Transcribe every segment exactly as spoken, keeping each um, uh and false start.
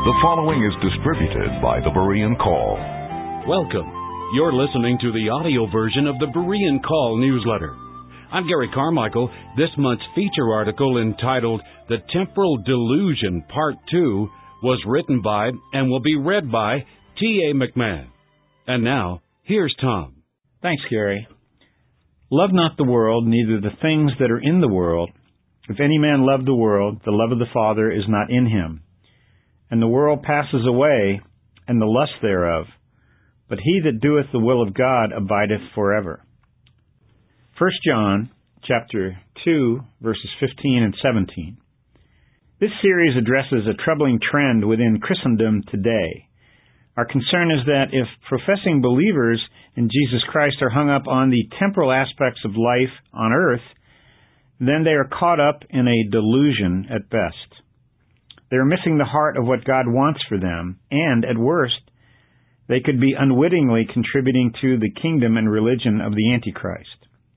The following is distributed by the Berean Call. Welcome. You're listening to the audio version of the Berean Call newsletter. I'm Gary Carmichael. This month's feature article entitled The Temporal Delusion Part two was written by and will be read by T A McMahon. And now, here's Tom. Thanks, Gary. Love not the world, neither the things that are in the world. If any man love the world, the love of the Father is not in him. And the world passes away, and the lust thereof. But he that doeth the will of God abideth forever. First John, chapter two, verses fifteen and seventeen. This series addresses a troubling trend within Christendom today. Our concern is that if professing believers in Jesus Christ are hung up on the temporal aspects of life on earth, then they are caught up in a delusion at best. They are missing the heart of what God wants for them, and, at worst, they could be unwittingly contributing to the kingdom and religion of the Antichrist.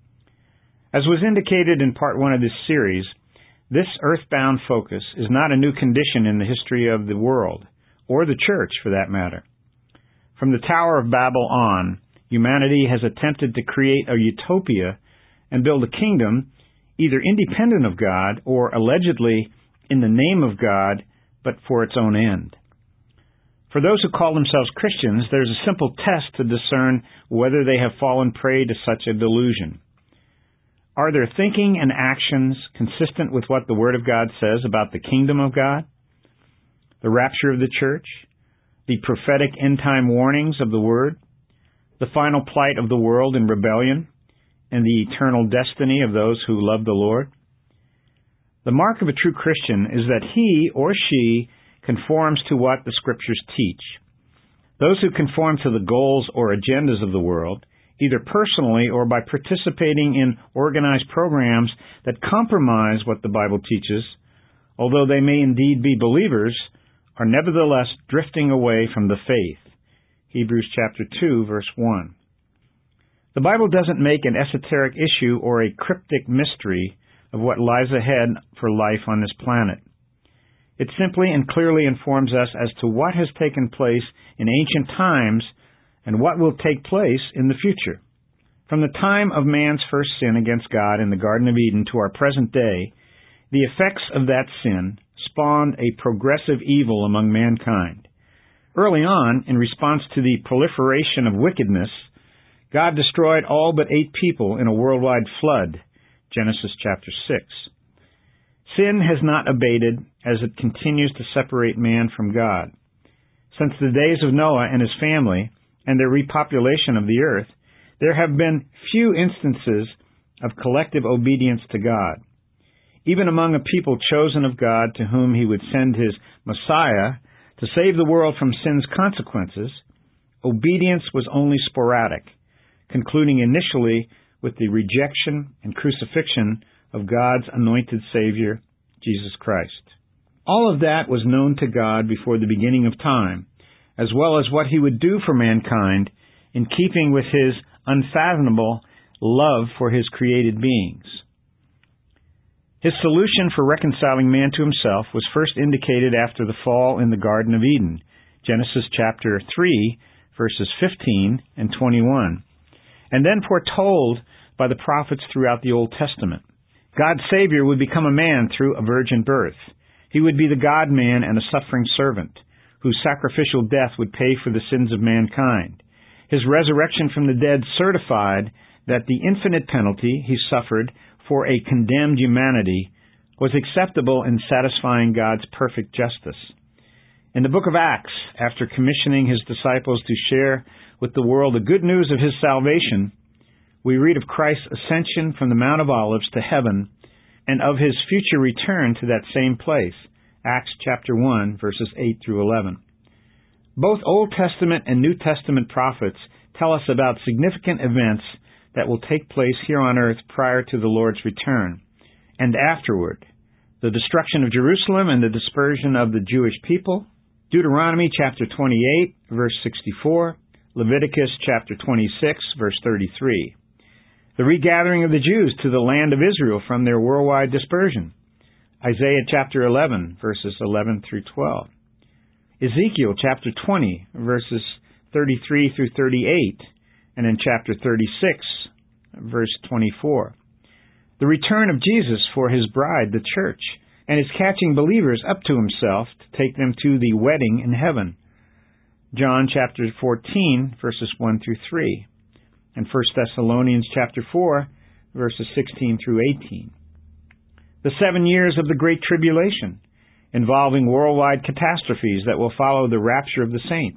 As was indicated in part one of this series, this earthbound focus is not a new condition in the history of the world, or the church for that matter. From the Tower of Babel on, humanity has attempted to create a utopia and build a kingdom either independent of God or allegedly in the name of God, but for its own end. For those who call themselves Christians, there's a simple test to discern whether they have fallen prey to such a delusion. Are their thinking and actions consistent with what the Word of God says about the kingdom of God, the rapture of the church, the prophetic end-time warnings of the Word, the final plight of the world in rebellion, and the eternal destiny of those who love the Lord? The mark of a true Christian is that he or she conforms to what the Scriptures teach. Those who conform to the goals or agendas of the world, either personally or by participating in organized programs that compromise what the Bible teaches, although they may indeed be believers, are nevertheless drifting away from the faith. Hebrews chapter two, verse one. The Bible doesn't make an esoteric issue or a cryptic mystery of what lies ahead for life on this planet. It simply and clearly informs us as to what has taken place in ancient times and what will take place in the future. From the time of man's first sin against God in the Garden of Eden to our present day, the effects of that sin spawned a progressive evil among mankind. Early on, in response to the proliferation of wickedness, God destroyed all but eight people in a worldwide flood, Genesis chapter six. Sin has not abated as it continues to separate man from God. Since the days of Noah and his family and their repopulation of the earth, there have been few instances of collective obedience to God. Even among a people chosen of God to whom he would send his Messiah to save the world from sin's consequences, obedience was only sporadic, concluding initially with the rejection and crucifixion of God's anointed Savior, Jesus Christ. All of that was known to God before the beginning of time, as well as what he would do for mankind in keeping with his unfathomable love for his created beings. His solution for reconciling man to himself was first indicated after the fall in the Garden of Eden, Genesis chapter three, verses fifteen and twenty-one, and then foretold by the prophets throughout the Old Testament. God's Savior would become a man through a virgin birth. He would be the God-man and a suffering servant, whose sacrificial death would pay for the sins of mankind. His resurrection from the dead certified that the infinite penalty he suffered for a condemned humanity was acceptable in satisfying God's perfect justice. In the book of Acts, after commissioning his disciples to share with the world the good news of his salvation, we read of Christ's ascension from the Mount of Olives to heaven and of his future return to that same place, Acts chapter one, verses eight through eleven. Both Old Testament and New Testament prophets tell us about significant events that will take place here on earth prior to the Lord's return, and afterward, the destruction of Jerusalem and the dispersion of the Jewish people, Deuteronomy chapter twenty-eight, verse sixty-four, Leviticus chapter twenty-six, verse thirty-three, the regathering of the Jews to the land of Israel from their worldwide dispersion, Isaiah chapter eleven, verses eleven through twelve. Ezekiel chapter twenty, verses thirty-three through thirty-eight, and in chapter thirty-six, verse twenty-four. The return of Jesus for His bride, the church, and His catching believers up to Himself to take them to the wedding in heaven. John chapter fourteen, verses one through three, and First Thessalonians chapter four, verses sixteen through eighteen. The seven years of the Great Tribulation, involving worldwide catastrophes that will follow the rapture of the saints.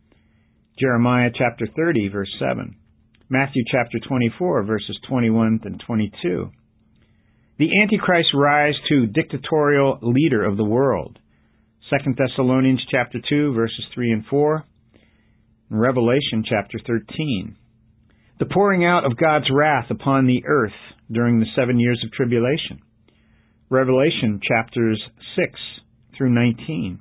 Jeremiah chapter thirty, verse seven. Matthew chapter twenty-four, verses twenty-one and twenty-two. The Antichrist rise to dictatorial leader of the world. Second Thessalonians chapter two, verses three and four. And Revelation chapter thirteen. The pouring out of God's wrath upon the earth during the seven years of tribulation. Revelation chapters six through nineteen.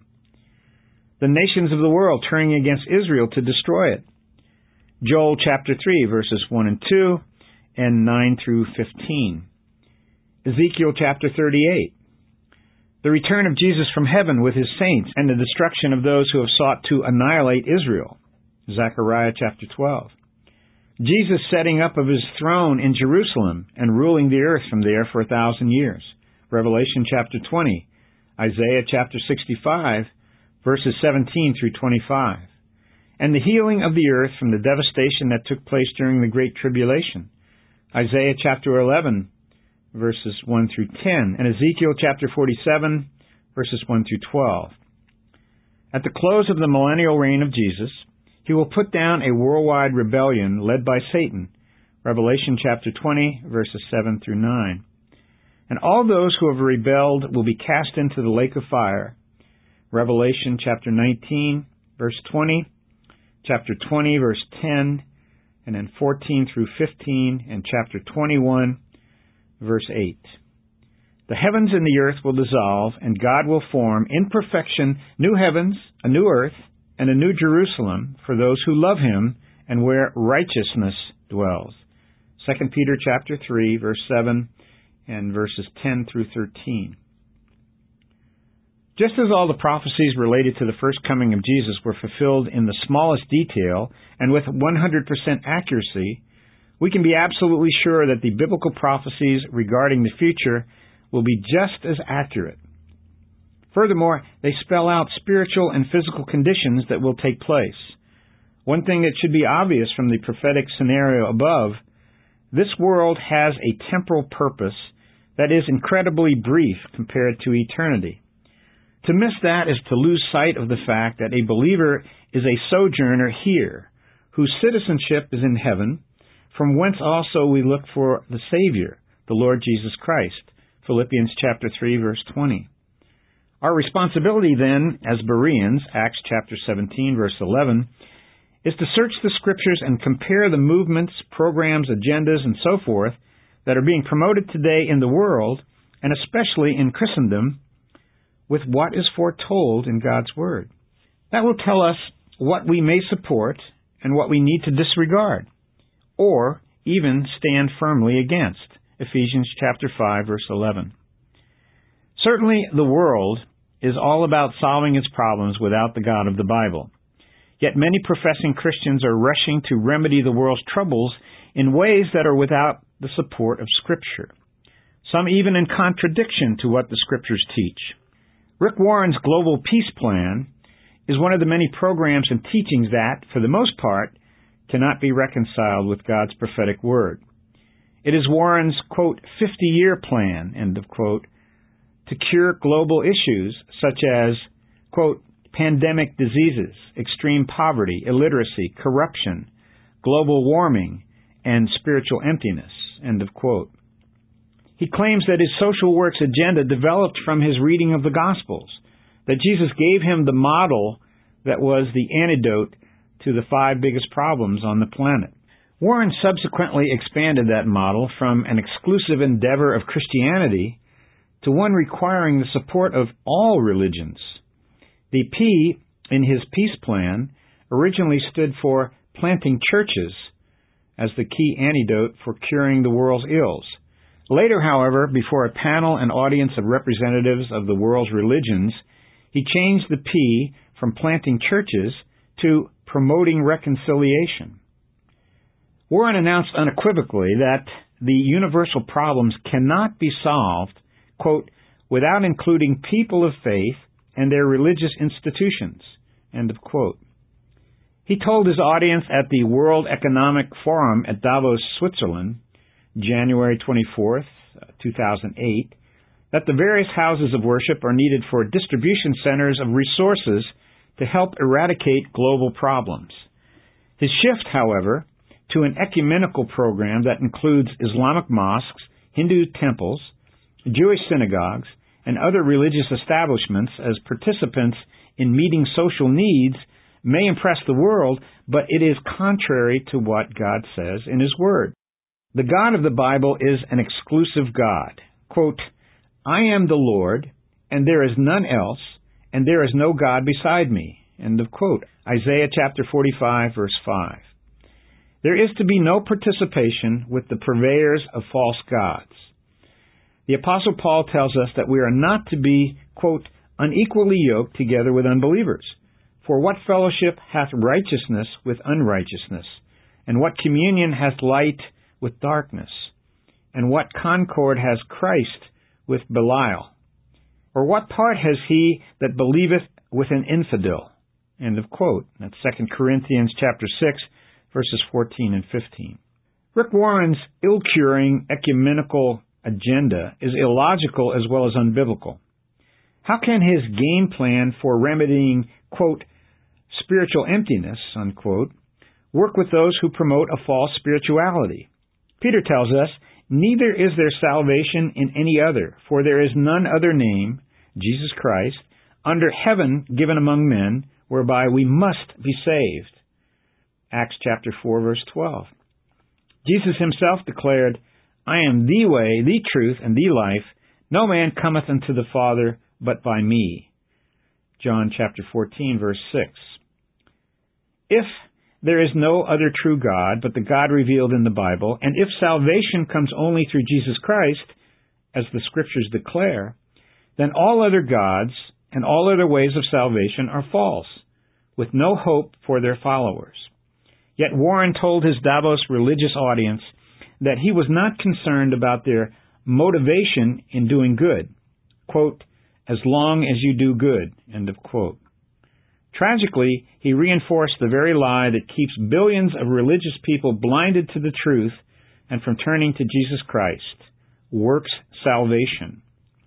The nations of the world turning against Israel to destroy it. Joel chapter three, verses one and two, and nine through fifteen. Ezekiel chapter thirty-eight. The return of Jesus from heaven with His saints and the destruction of those who have sought to annihilate Israel. Zechariah chapter twelve. Jesus setting up of His throne in Jerusalem and ruling the earth from there for a thousand years. Revelation chapter twenty. Isaiah chapter sixty-five, verses seventeen through twenty-five. And the healing of the earth from the devastation that took place during the Great Tribulation. Isaiah chapter eleven, verses one through ten, and Ezekiel chapter forty-seven, verses one through twelve. At the close of the millennial reign of Jesus, He will put down a worldwide rebellion led by Satan. Revelation chapter twenty, verses seven through nine. And all those who have rebelled will be cast into the lake of fire. Revelation chapter nineteen, verse twenty, chapter twenty, verse ten, and then fourteen through fifteen, and chapter twenty-one, verse eight. The heavens and the earth will dissolve, and God will form in perfection new heavens, a new earth, and a new Jerusalem for those who love Him and where righteousness dwells. Second Peter chapter three, verse seven, and verses ten through thirteen. Just as all the prophecies related to the first coming of Jesus were fulfilled in the smallest detail and with one hundred percent accuracy, we can be absolutely sure that the biblical prophecies regarding the future will be just as accurate. Furthermore, they spell out spiritual and physical conditions that will take place. One thing that should be obvious from the prophetic scenario above, this world has a temporal purpose that is incredibly brief compared to eternity. To miss that is to lose sight of the fact that a believer is a sojourner here, whose citizenship is in heaven, from whence also we look for the Savior, the Lord Jesus Christ. Philippians chapter three, verse twenty. Our responsibility then, as Bereans, Acts chapter seventeen, verse eleven, is to search the Scriptures and compare the movements, programs, agendas, and so forth that are being promoted today in the world, and especially in Christendom, with what is foretold in God's Word. That will tell us what we may support and what we need to disregard, or even stand firmly against. Ephesians chapter five, verse eleven. Certainly the world is all about solving its problems without the God of the Bible. Yet many professing Christians are rushing to remedy the world's troubles in ways that are without the support of Scripture, some even in contradiction to what the Scriptures teach. Rick Warren's Global Peace Plan is one of the many programs and teachings that, for the most part, cannot be reconciled with God's prophetic word. It is Warren's, quote, fifty-year plan, end of quote, to cure global issues such as, quote, pandemic diseases, extreme poverty, illiteracy, corruption, global warming, and spiritual emptiness, end of quote. He claims that his social works agenda developed from his reading of the Gospels, that Jesus gave him the model that was the antidote to the five biggest problems on the planet. Warren subsequently expanded that model from an exclusive endeavor of Christianity to one requiring the support of all religions. The P in his peace plan originally stood for planting churches as the key antidote for curing the world's ills. Later, however, before a panel and audience of representatives of the world's religions, he changed the P from planting churches to promoting reconciliation. Warren announced unequivocally that the universal problems cannot be solved, quote, without including people of faith and their religious institutions, end of quote. He told his audience at the World Economic Forum at Davos, Switzerland, January twenty-fourth, two thousand eight, that the various houses of worship are needed for distribution centers of resources to help eradicate global problems. His shift, however, to an ecumenical program that includes Islamic mosques, Hindu temples, Jewish synagogues, and other religious establishments as participants in meeting social needs may impress the world, but it is contrary to what God says in His Word. The God of the Bible is an exclusive God. Quote, I am the Lord, and there is none else, and there is no God beside me. End of quote. Isaiah chapter forty-five, verse five. There is to be no participation with the purveyors of false gods. The Apostle Paul tells us that we are not to be, quote, unequally yoked together with unbelievers. For what fellowship hath righteousness with unrighteousness? And what communion hath light with darkness? And what concord has Christ with Belial? Or what part has he that believeth with an infidel? End of quote. That's Second Corinthians chapter six, verses fourteen and fifteen. Rick Warren's ill-curing ecumenical agenda is illogical as well as unbiblical. How can his game plan for remedying, quote, spiritual emptiness, unquote, work with those who promote a false spirituality? Peter tells us, neither is there salvation in any other, for there is none other name, Jesus Christ, under heaven given among men, whereby we must be saved. Acts chapter four, verse twelve. Jesus himself declared, I am the way, the truth, and the life. No man cometh unto the Father but by me. John chapter fourteen, verse six. If there is no other true God but the God revealed in the Bible, and if salvation comes only through Jesus Christ, as the Scriptures declare, then all other gods and all other ways of salvation are false, with no hope for their followers. Yet Warren told his Davos religious audience that he was not concerned about their motivation in doing good. Quote, as long as you do good, end of quote. Tragically, he reinforced the very lie that keeps billions of religious people blinded to the truth and from turning to Jesus Christ, works salvation.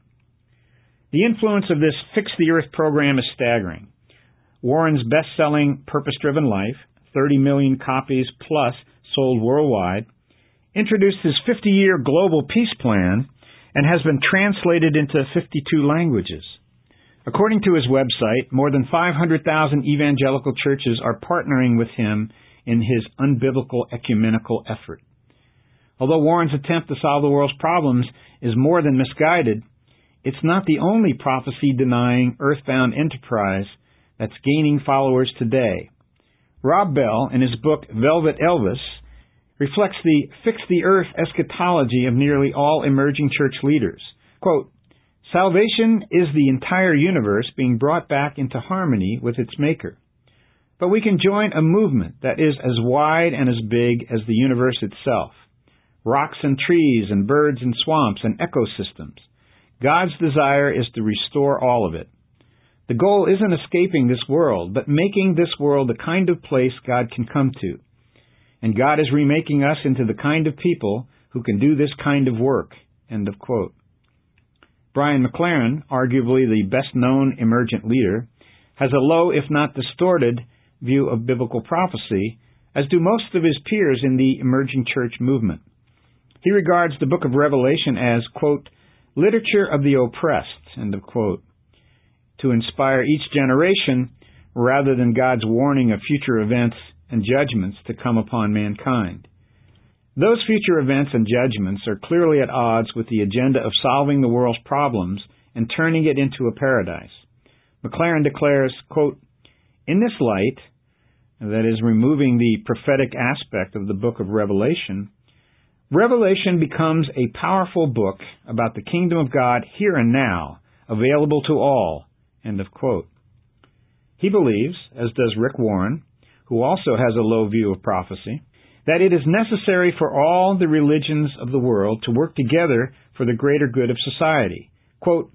The influence of this Fix the Earth program is staggering. Warren's best-selling Purpose-Driven Life, thirty million copies plus sold worldwide, introduced his fifty-year global peace plan and has been translated into fifty-two languages. According to his website, more than five hundred thousand evangelical churches are partnering with him in his unbiblical ecumenical effort. Although Warren's attempt to solve the world's problems is more than misguided, it's not the only prophecy-denying, earthbound enterprise that's gaining followers today. Rob Bell, in his book Velvet Elvis, reflects the Fix the Earth eschatology of nearly all emerging church leaders. Quote, salvation is the entire universe being brought back into harmony with its maker. But we can join a movement that is as wide and as big as the universe itself. Rocks and trees and birds and swamps and ecosystems. God's desire is to restore all of it. The goal isn't escaping this world, but making this world the kind of place God can come to. And God is remaking us into the kind of people who can do this kind of work. End of quote. Brian McLaren, arguably the best-known emergent leader, has a low, if not distorted, view of biblical prophecy, as do most of his peers in the emerging church movement. He regards the book of Revelation as, quote, literature of the oppressed, end of quote, to inspire each generation rather than God's warning of future events and judgments to come upon mankind. Those future events and judgments are clearly at odds with the agenda of solving the world's problems and turning it into a paradise. McLaren declares, quote, in this light, that is, removing the prophetic aspect of the book of Revelation, Revelation becomes a powerful book about the kingdom of God here and now, available to all, end of quote. He He believes, as does Rick Warren, who also has a low view of prophecy, that it is necessary for all the religions of the world to work together for the greater good of society. Quote,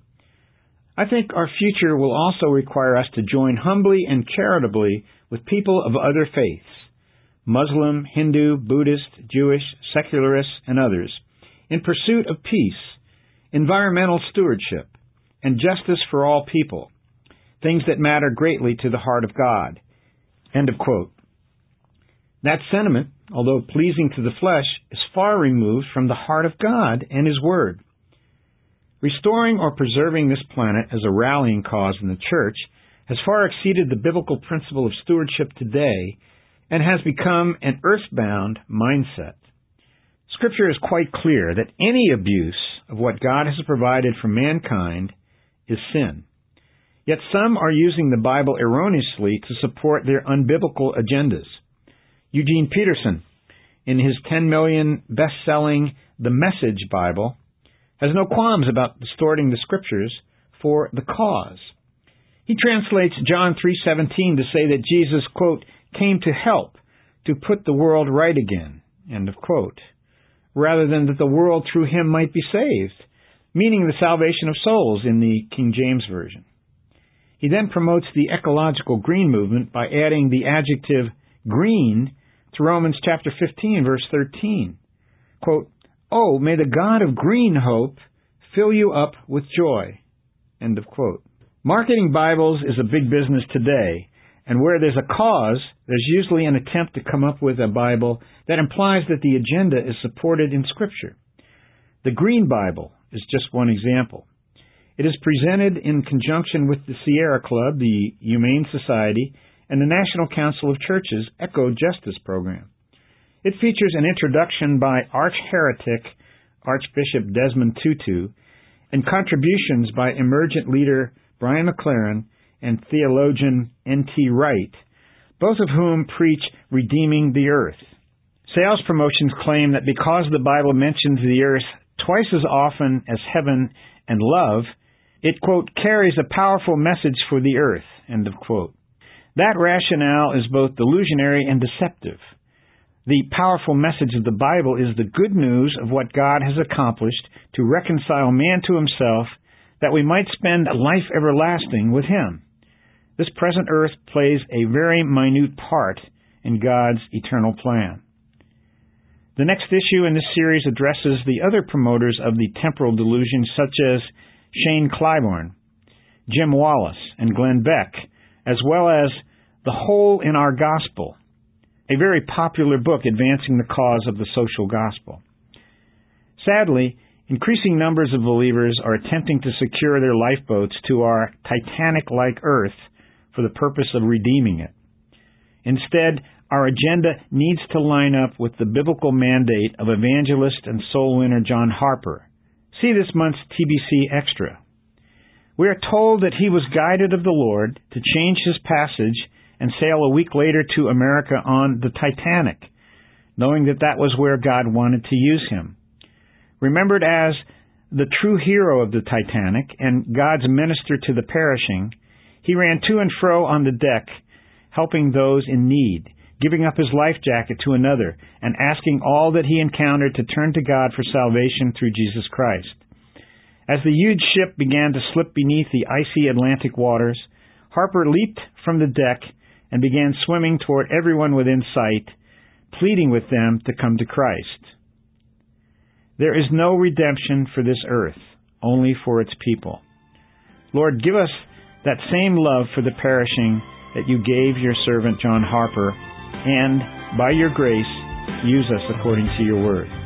I think our future will also require us to join humbly and charitably with people of other faiths, Muslim, Hindu, Buddhist, Jewish, secularists, and others, in pursuit of peace, environmental stewardship, and justice for all people, things that matter greatly to the heart of God. End of quote. That sentiment, although pleasing to the flesh, is far removed from the heart of God and His Word. Restoring or preserving this planet as a rallying cause in the church has far exceeded the biblical principle of stewardship today and has become an earthbound mindset. Scripture is quite clear that any abuse of what God has provided for mankind is sin. Yet some are using the Bible erroneously to support their unbiblical agendas. Eugene Peterson, in his ten million best-selling The Message Bible, has no qualms about distorting the Scriptures for the cause. He translates John three seventeen to say that Jesus, quote, came to help, to put the world right again, end of quote, rather than that the world through Him might be saved, meaning the salvation of souls in the King James Version. He then promotes the ecological green movement by adding the adjective green to Romans chapter fifteen, verse thirteen. Quote, oh, may the God of green hope fill you up with joy. End of quote. Marketing Bibles is a big business today, and where there's a cause, there's usually an attempt to come up with a Bible that implies that the agenda is supported in Scripture. The Green Bible is just one example. It is presented in conjunction with the Sierra Club, the Humane Society, and the National Council of Churches Echo Justice Program. It features an introduction by arch-heretic Archbishop Desmond Tutu and contributions by emergent leader Brian McLaren and theologian N T Wright, both of whom preach redeeming the earth. Sales promotions claim that because the Bible mentions the earth twice as often as heaven and love, it, quote, carries a powerful message for the earth, end of quote. That rationale is both delusionary and deceptive. The powerful message of the Bible is the good news of what God has accomplished to reconcile man to Himself, that we might spend a life everlasting with Him. This present earth plays a very minute part in God's eternal plan. The next issue in this series addresses the other promoters of the temporal delusion, such as Shane Claiborne, Jim Wallace, and Glenn Beck, as well as The Hole in Our Gospel, a very popular book advancing the cause of the social gospel. Sadly, increasing numbers of believers are attempting to secure their lifeboats to our Titanic-like earth for the purpose of redeeming it. Instead, our agenda needs to line up with the biblical mandate of evangelist and soul winner John Harper. See this month's T B C Extra. We are told that he was guided of the Lord to change his passage and sail a week later to America on the Titanic, knowing that that was where God wanted to use him. Remembered as the true hero of the Titanic and God's minister to the perishing, he ran to and fro on the deck, helping those in need, giving up his life jacket to another, and asking all that he encountered to turn to God for salvation through Jesus Christ. As the huge ship began to slip beneath the icy Atlantic waters, Harper leaped from the deck and began swimming toward everyone within sight, pleading with them to come to Christ. There is no redemption for this earth, only for its people. Lord, give us that same love for the perishing that you gave your servant John Harper, and, by your grace, use us according to your word.